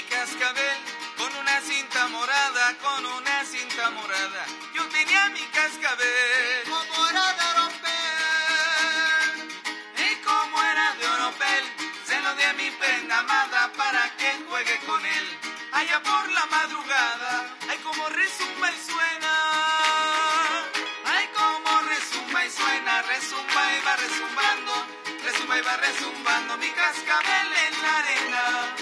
mi cascabel con una cinta morada, con una cinta morada. Yo tenía mi cascabel. Como era de oropel. Y como era de oropel, se lo di a mi prenda amada para que juegue con él. Allá por la madrugada, ay como resumba y suena. Ay como resumba y suena, resumba y va resumbando, resumba y va resumbando mi cascabel en la arena.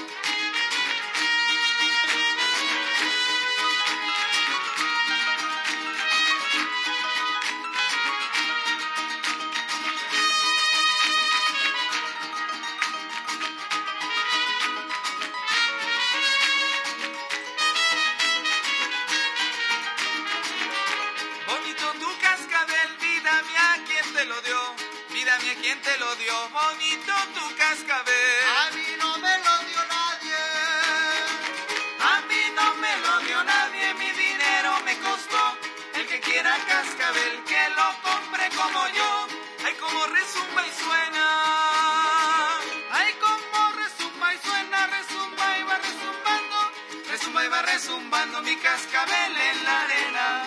Bonito tu cascabel, vida mía, ¿quién te lo dio? Vida mía, ¿quién te lo dio? Bonito tu cascabel. A mí no me lo dio nadie. A mí no me lo dio nadie, mi dinero me costó. El que quiera cascabel, que lo compre como yo. Ay, como resumba y suena. Ay, como resumba y suena, resumba y va resumbando. Resumba y va resumbando mi cascabel en la arena.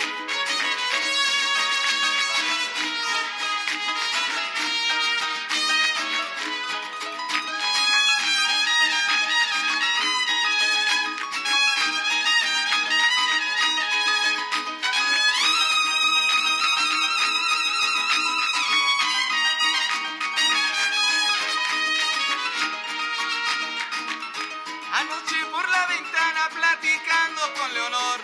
Anoche por la ventana platicando con Leonor,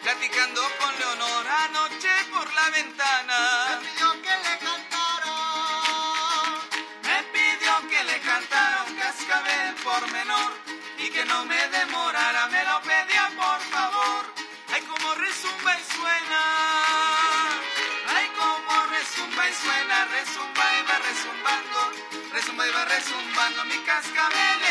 anoche por la ventana. Me pidió que le cantara. Me pidió que le cantara un cascabel por menor y que no me demorara, me lo pedía por favor. Ay, como resumba y suena. Ay, como resumba y suena, resumba y va resumbando, resumba y va resumbando mi cascabel